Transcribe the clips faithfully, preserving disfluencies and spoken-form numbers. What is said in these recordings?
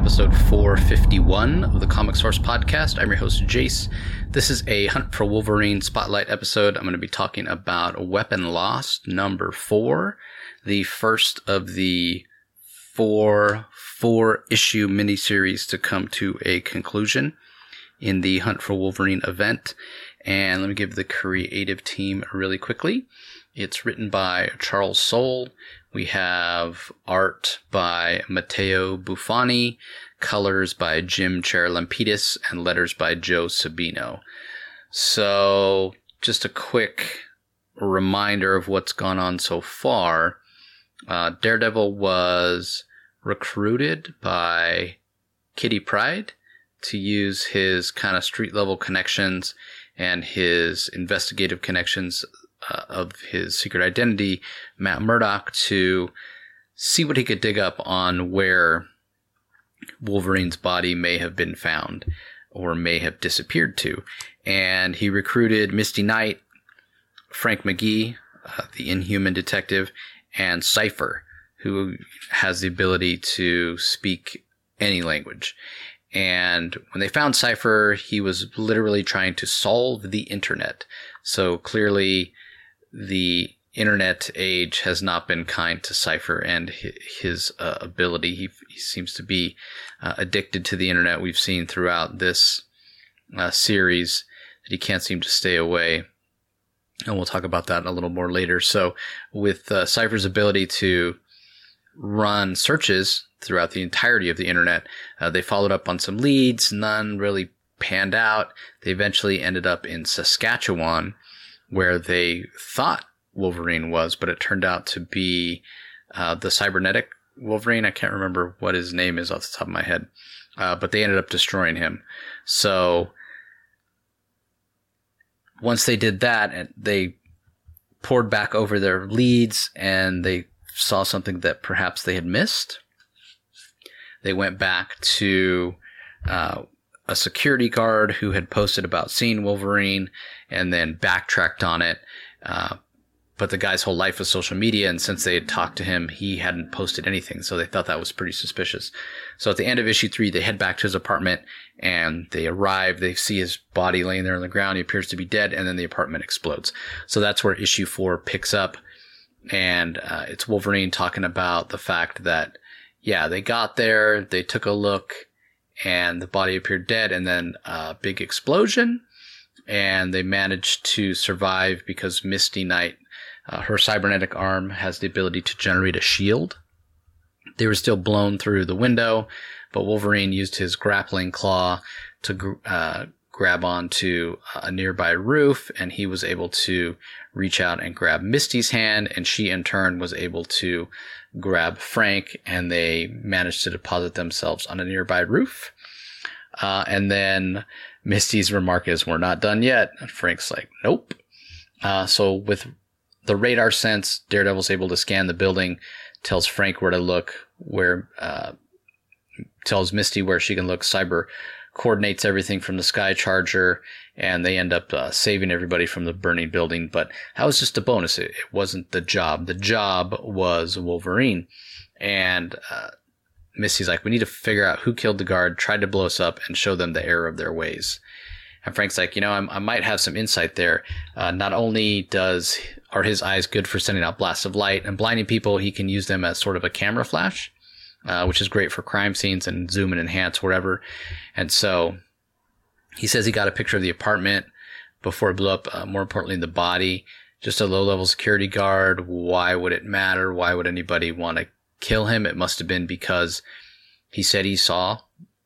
episode four fifty-one of the Comic Source Podcast. I'm your host, Jace. This is a Hunt for Wolverine Spotlight episode. I'm going to be talking about Weapon Lost number four, the first of the four four-issue miniseries to come to a conclusion in the Hunt for Wolverine event. And let me give the creative team really quickly. It's written by Charles Soule. We have art by Matteo Buffoni, colors by Jim Charalampidis, and letters by Joe Sabino. So, just a quick reminder of what's gone on so far. Uh, Daredevil was recruited by Kitty Pryde to use his kind of street-level connections and his investigative connections uh, of his secret identity, Matt Murdock, to see what he could dig up on where Wolverine's body may have been found or may have disappeared to. And he recruited Misty Knight, Frank McGee, uh, the Inhuman detective, and Cypher, who has the ability to speak any language. And when they found Cypher, he was literally trying to solve the internet. So clearly the internet age has not been kind to Cypher and his uh, ability. He, he seems to be uh, addicted to the internet. We've seen throughout this uh, series that he can't seem to stay away. And we'll talk about that a little more later. So with uh, Cypher's ability to run searches throughout the entirety of the internet, uh, they followed up on some leads. None really panned out. They eventually ended up in Saskatchewan, where they thought Wolverine was, but it turned out to be uh, the cybernetic Wolverine. I can't remember what his name is off the top of my head, uh, but they ended up destroying him. So once they did that, they poured back over their leads and they saw something that perhaps they had missed. They went back to uh, a security guard who had posted about seeing Wolverine and then backtracked on it. Uh, but the guy's whole life was social media, and since they had talked to him, he hadn't posted anything, so they thought that was pretty suspicious. So at the end of issue three, they head back to his apartment, and they arrive. They see his body laying there on the ground. He appears to be dead, and then the apartment explodes. So that's where issue four picks up, and uh, it's Wolverine talking about the fact that, yeah, they got there, they took a look, and the body appeared dead, and then a big explosion, and they managed to survive because Misty Knight, uh, her cybernetic arm, has the ability to generate a shield. They were still blown through the window, but Wolverine used his grappling claw to uh, grab onto a nearby roof, and he was able to reach out and grab Misty's hand, and she in turn was able to grab Frank, and they managed to deposit themselves on a nearby roof. Uh, and then Misty's remark is, "We're not done yet." And Frank's like, "Nope." Uh, so with the radar sense, Daredevil's able to scan the building, tells Frank where to look, where uh, tells Misty where she can look. Cyber coordinates everything from the Sky Charger, and they end up uh, saving everybody from the burning building. But that was just a bonus. It, it wasn't the job. The job was Wolverine. And uh, Misty's like, "We need to figure out who killed the guard, tried to blow us up, and show them the error of their ways." And Frank's like, you know, I'm, I might have some insight there. Uh, not only does are his eyes good for sending out blasts of light and blinding people, he can use them as sort of a camera flash, uh, which is great for crime scenes and zoom and enhance wherever. And so he says he got a picture of the apartment before it blew up. Uh, more importantly, the body, just a low-level security guard. Why would it matter? Why would anybody want to kill him? It must have been because he said he saw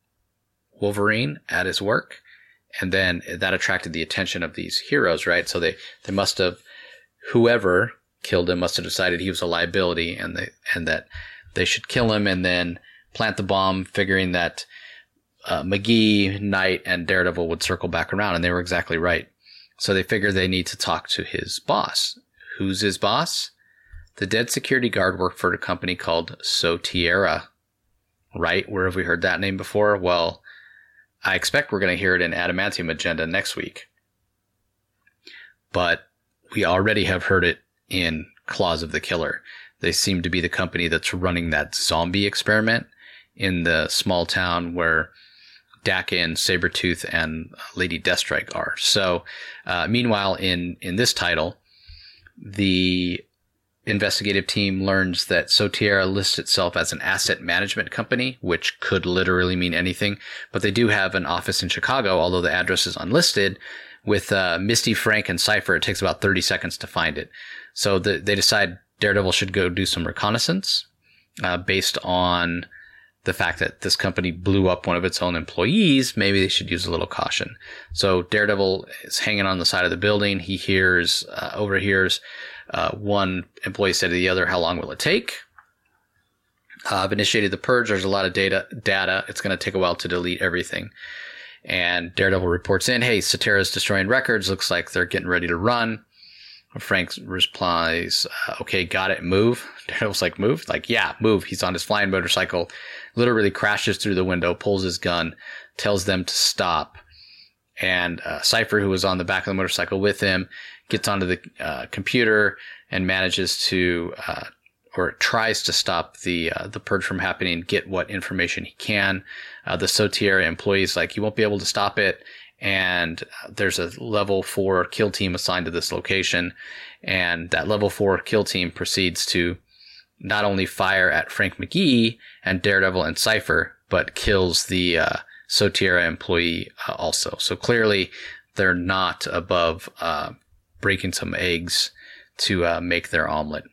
Wolverine at his work, and then that attracted the attention of these heroes, right? So they, they must have, whoever killed him must have decided he was a liability, and they, and that they should kill him and then plant the bomb, figuring that uh, McGee, Knight, and Daredevil would circle back around, and they were exactly right. So they figure they need to talk to his boss. Who's his boss? The dead security guard worked for a company called Sotiera, right? Where have we heard that name before? Well, I expect we're going to hear it in Adamantium Agenda next week. But we already have heard it in Claws of the Killer. They seem to be the company that's running that zombie experiment in the small town where Daka and Sabretooth and Lady Deathstrike are. So, uh, meanwhile, in, in this title, the investigative team learns that Soterra lists itself as an asset management company, which could literally mean anything, but they do have an office in Chicago, although the address is unlisted. With uh, Misty, Frank, and Cypher, it takes about thirty seconds to find it. So the, they decide Daredevil should go do some reconnaissance uh, based on the fact that this company blew up one of its own employees. Maybe they should use a little caution. So Daredevil is hanging on the side of the building. He hears, uh, overhears uh, one employee say to the other, "How long will it take? Uh, I've initiated the purge. There's a lot of data. Data. It's going to take a while to delete everything." And Daredevil reports in, "Hey, Soterra's destroying records. Looks like they're getting ready to run." Frank replies, "Okay, got it. Move." Daredevil's like, "Move?" Like, "Yeah, move." He's on his flying motorcycle, literally crashes through the window, pulls his gun, tells them to stop. And uh, Cypher, who was on the back of the motorcycle with him, gets onto the uh, computer and manages to, uh, or tries to stop the uh, the purge from happening, get what information he can. Uh, the Soterra employee's like, "You won't be able to stop it." And there's a level four kill team assigned to this location. And that level four kill team proceeds to not only fire at Frank McGee and Daredevil and Cypher, but kills the uh, Soterra employee uh, also. So clearly they're not above uh, breaking some eggs to uh, make their omelet.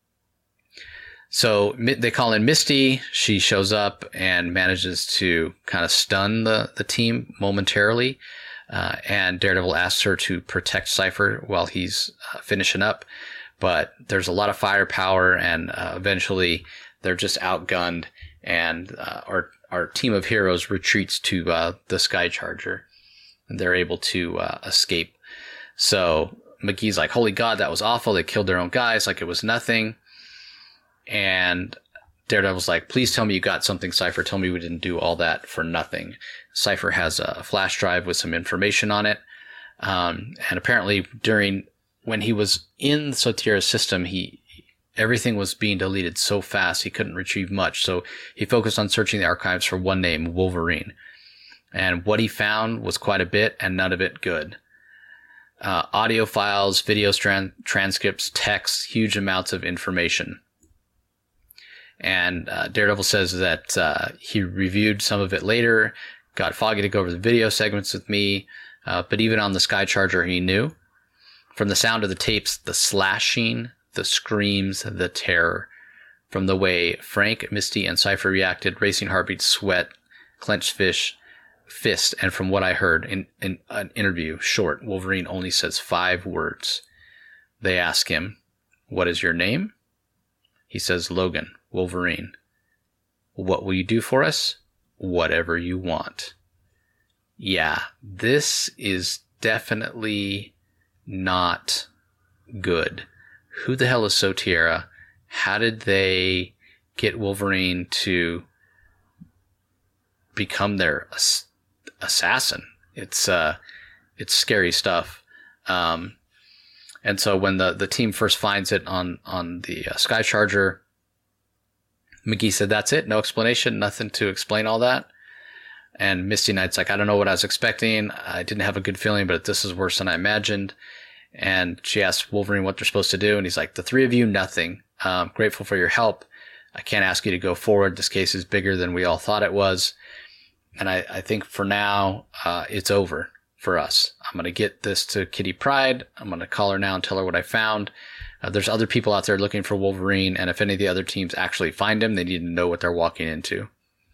So they call in Misty. She shows up and manages to kind of stun the, the team momentarily. Uh, and Daredevil asks her to protect Cypher while he's uh, finishing up. But there's a lot of firepower, and uh, eventually they're just outgunned, and uh, our our team of heroes retreats to uh, the Skycharger, and they're able to uh, escape. So McGee's like, "Holy God, that was awful. They killed their own guys like it was nothing." And Daredevil's like, "Please tell me you got something, Cypher. Tell me we didn't do all that for nothing." Cypher has a flash drive with some information on it. Um, and apparently during, when he was in Soterra's system, he, everything was being deleted so fast he couldn't retrieve much. So he focused on searching the archives for one name, Wolverine. And what he found was quite a bit, and none of it good. Uh, audio files, video tran- transcripts, text, huge amounts of information. And uh, Daredevil says that uh, he reviewed some of it later, got Foggy to go over the video segments with me, uh, but even on the Skycharger he knew. From the sound of the tapes, the slashing, the screams, the terror. From the way Frank, Misty, and Cypher reacted, racing heartbeats, sweat, clenched fish, fist, and from what I heard in, in an interview, short, Wolverine only says five words. They ask him, "What is your name?" He says, "Logan, Wolverine." "What will you do for us?" "Whatever you want." Yeah, this is definitely not good. Who the hell is Soterra? How did they get Wolverine to become their ass- assassin? It's uh, it's scary stuff. Um, and so when the, the team first finds it on on the uh, Skycharger, McGee said, "That's it, no explanation, nothing to explain all that." And Misty Knight's like, "I don't know what I was expecting. I didn't have a good feeling, but this is worse than I imagined." And she asks Wolverine what they're supposed to do, and he's like, "The three of you, nothing. Um, grateful for your help. I can't ask you to go forward. This case is bigger than we all thought it was. And I, I think for now, uh, it's over for us. I'm going to get this to Kitty Pryde. I'm going to call her now and tell her what I found. Uh, there's other people out there looking for Wolverine, and if any of the other teams actually find him, they need to know what they're walking into."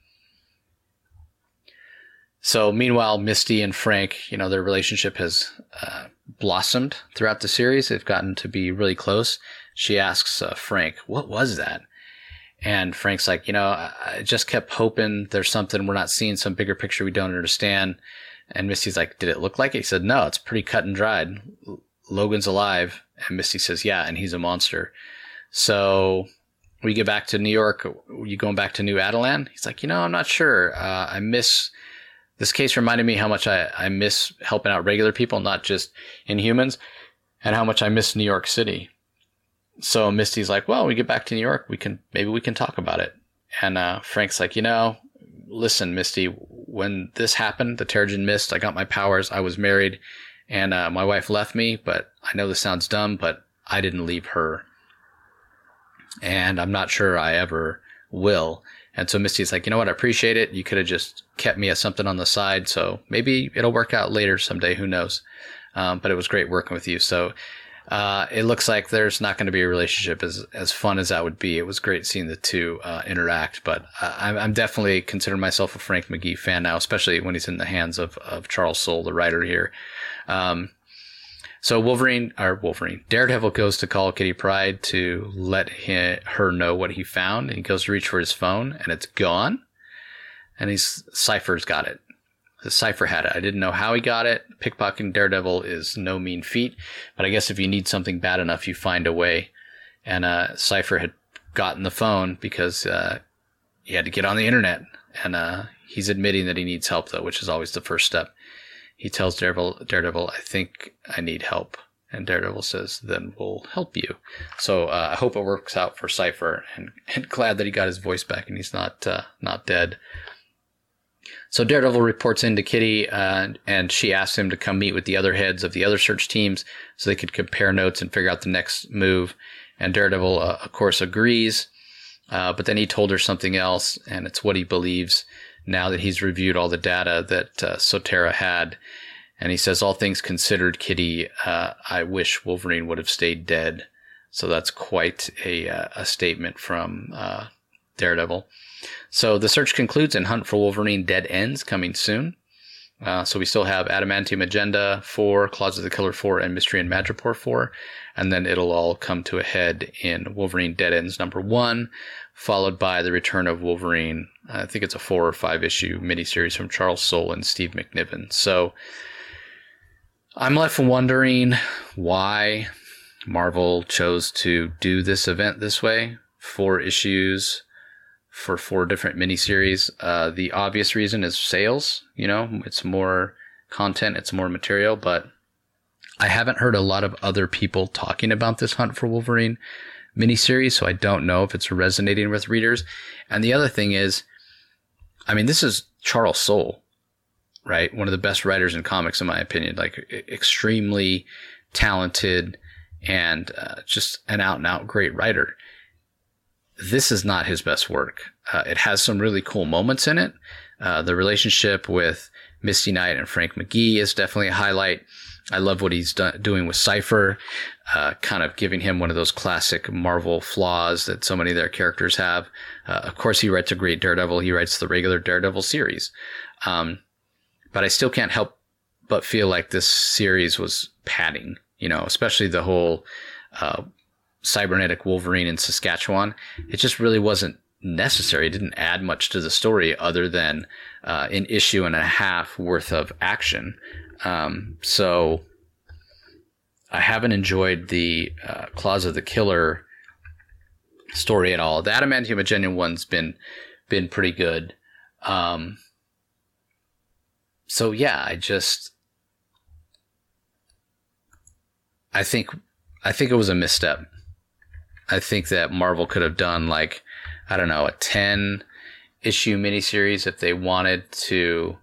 So meanwhile, Misty and Frank, you know, their relationship has uh, blossomed throughout the series. They've gotten to be really close. She asks uh, Frank, "What was that?" And Frank's like, "You know, I just kept hoping there's something we're not seeing, some bigger picture we don't understand." And Misty's like, "Did it look like it?" He said, "No, it's pretty cut and dried. Logan's alive." And Misty says, "Yeah, and he's a monster." So we get back to New York. Are you going back to New Adelan? He's like, "You know, I'm not sure. Uh, I miss... This case reminded me how much I, I miss helping out regular people, not just Inhumans, and how much I miss New York City." So Misty's like, "Well, when we get back to New York, we can maybe we can talk about it." And uh, Frank's like, you know, listen, Misty, when this happened, the Terrigen Mist, I got my powers. I was married, and uh, my wife left me. But I know this sounds dumb, but I didn't leave her, and I'm not sure I ever will. And so Misty's like, you know what? I appreciate it. You could have just kept me as something on the side. So maybe it'll work out later someday. Who knows? Um, but it was great working with you. So uh, it looks like there's not going to be a relationship as, as fun as that would be. It was great seeing the two uh, interact. But uh, I'm, I'm definitely considering myself a Frank McGee fan now, especially when he's in the hands of, of Charles Soule, the writer here. Um, So Wolverine, or Wolverine, Daredevil goes to call Kitty Pryde to let him, her know what he found. And he goes to reach for his phone, and it's gone. And he's Cypher's got it. The Cypher had it. I didn't know how he got it. Pickpocketing Daredevil is no mean feat. But I guess if you need something bad enough, you find a way. And uh, Cypher had gotten the phone because uh, he had to get on the internet. And uh, he's admitting that he needs help, though, which is always the first step. He tells Daredevil, Daredevil, I think I need help. And Daredevil says, then we'll help you. So uh, I hope it works out for Cypher. And, and glad that he got his voice back and he's not uh, not dead. So Daredevil reports into Kitty, uh, and she asks him to come meet with the other heads of the other search teams so they could compare notes and figure out the next move. And Daredevil, uh, of course, agrees. Uh, but then he told her something else, and it's what he believes now that he's reviewed all the data that uh, Sotera had. And he says, all things considered, Kitty, uh, I wish Wolverine would have stayed dead. So that's quite a, uh, a statement from uh, Daredevil. So the search concludes and Hunt for Wolverine dead ends coming soon. Uh, so we still have Adamantium Agenda four, Closet of the Killer four, and Mystery and Madripoor four. And then it'll all come to a head in Wolverine Dead Ends number one, followed by the return of Wolverine. I think it's a four or five issue miniseries from Charles Soule and Steve McNiven. So I'm left wondering why Marvel chose to do this event this way. Four issues for four different miniseries. Uh, the obvious reason is sales. You know, it's more content, it's more material, but I haven't heard a lot of other people talking about this Hunt for Wolverine miniseries, so I don't know if it's resonating with readers. And the other thing is, I mean, this is Charles Soule, right? One of the best writers in comics, in my opinion, like extremely talented and uh, just an out and out great writer. This is not his best work. Uh, it has some really cool moments in it. Uh, the relationship with Misty Knight and Frank McGee is definitely a highlight. I love what he's do- doing with Cypher, uh, kind of giving him one of those classic Marvel flaws that so many of their characters have. Uh, of course, he writes a great Daredevil. He writes the regular Daredevil series. Um, but I still can't help but feel like this series was padding, you know, especially the whole uh, cybernetic Wolverine in Saskatchewan. It just really wasn't necessary. It didn't add much to the story other than uh, an issue and a half worth of action. Um, so I haven't enjoyed the uh, Closet of the Killer story at all. The Adamantium Agenda one's been been pretty good. Um, so yeah, I just I think I think it was a misstep. I think that Marvel could have done like, I don't know, a ten issue miniseries if they wanted to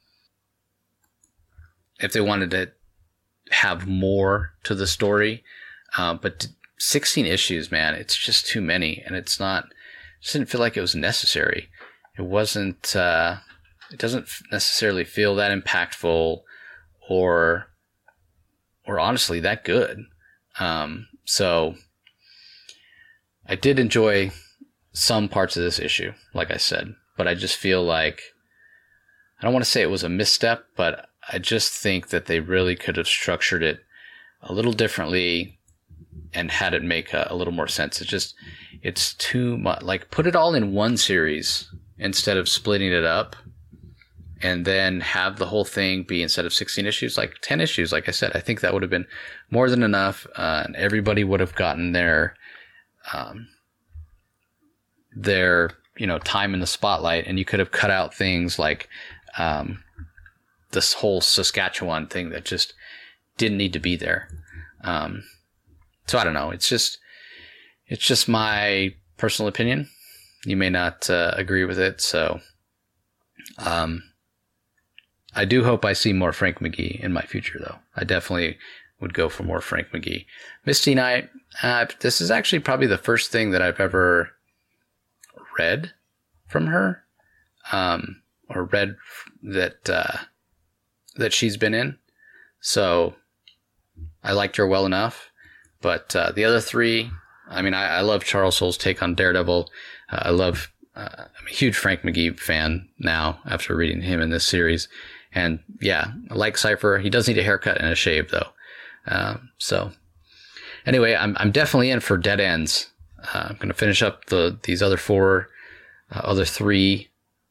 if they wanted to have more to the story. Uh, but sixteen issues, man, it's just too many. And it's not, just didn't feel like it was necessary. It wasn't, uh, it doesn't necessarily feel that impactful or, or honestly that good. Um, so I did enjoy some parts of this issue, like I said, but I just feel like, I don't want to say it was a misstep, but I just think that they really could have structured it a little differently and had it make a, a little more sense. It's just, it's too much. Like, put it all in one series instead of splitting it up, and then have the whole thing be, instead of sixteen issues, like ten issues. Like I said, I think that would have been more than enough, uh, and everybody would have gotten their, um, their, you know, time in the spotlight, and you could have cut out things like, um, this whole Saskatchewan thing that just didn't need to be there. Um, so I don't know. It's just, it's just my personal opinion. You may not uh, agree with it. So um, I do hope I see more Frank McGee in my future, though. I definitely would go for more Frank McGee. Misty Knight, uh, this is actually probably the first thing that I've ever read from her, um, or read that uh, that she's been in. So I liked her well enough. But uh, the other three, I mean, I, I love Charles Soule's take on Daredevil. Uh, I love, uh, I'm a huge Frank McGee fan now after reading him in this series. And yeah, I like Cypher. He does need a haircut and a shave, though. Uh, so anyway, I'm I'm definitely in for Dead Ends. Uh, I'm going to finish up the these other four, uh, other three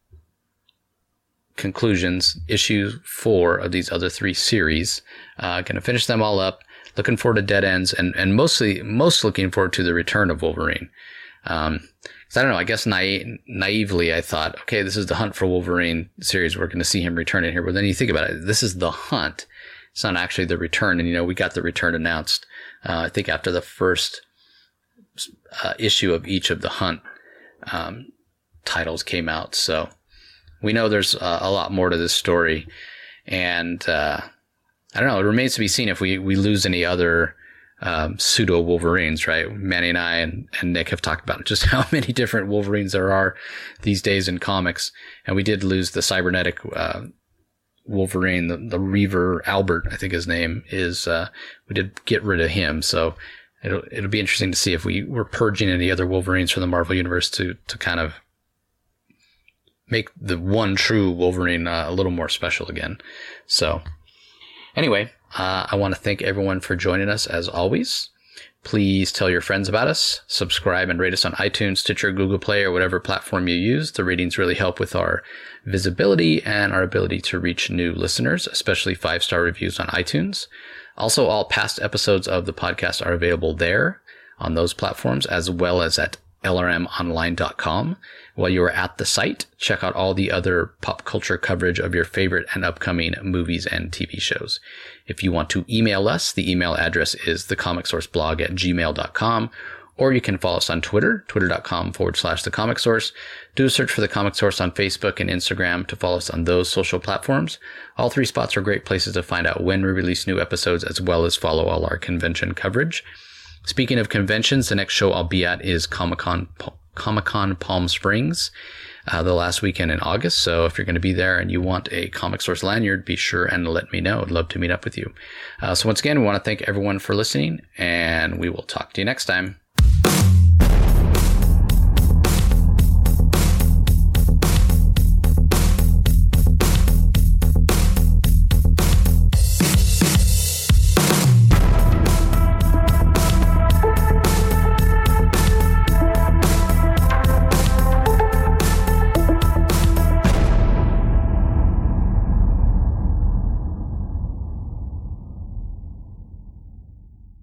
conclusions, issue four of these other three series. Uh, going to finish them all up. Looking forward to Dead Ends, and, and mostly most looking forward to the return of Wolverine. Um, cause I don't know, I guess naive, naively I thought, okay, this is the Hunt for Wolverine series. We're going to see him return in here. But then you think about it, this is the hunt. It's not actually the return. And, you know, we got the return announced, uh, I think after the first uh, issue of each of the Hunt um, titles came out. So we know there's uh, a lot more to this story. And, uh, I don't know. It remains to be seen if we, we lose any other um, pseudo Wolverines, right? Manny and I and, and Nick have talked about just how many different Wolverines there are these days in comics. And we did lose the cybernetic uh, Wolverine, the, the Reaver Albert, I think his name is. Uh, we did get rid of him. So it'll, it'll be interesting to see if we were purging any other Wolverines from the Marvel Universe to, to kind of make the one true Wolverine uh, a little more special again. So anyway, uh, I want to thank everyone for joining us as always. Please tell your friends about us. Subscribe and rate us on iTunes, Stitcher, Google Play, or whatever platform you use. The ratings really help with our visibility and our ability to reach new listeners, especially five-star reviews on iTunes. Also, all past episodes of the podcast are available there on those platforms, as well as at L R M online dot com. While you are at the site, check out all the other pop culture coverage of your favorite and upcoming movies and T V shows. If you want to email us, the email address is thecomicsourceblog at gmail dot com, or you can follow us on Twitter, twitter.com forward slash thecomicsource. Do a search for The Comic Source on Facebook and Instagram to follow us on those social platforms. All three spots are great places to find out when we release new episodes, as well as follow all our convention coverage. Speaking of conventions, the next show I'll be at is Comic-Con, Comic-Con Palm Springs, uh, the last weekend in August. So if you're going to be there and you want a Comic Source lanyard, be sure and let me know. I'd love to meet up with you. Uh, so once again, we want to thank everyone for listening, and we will talk to you next time.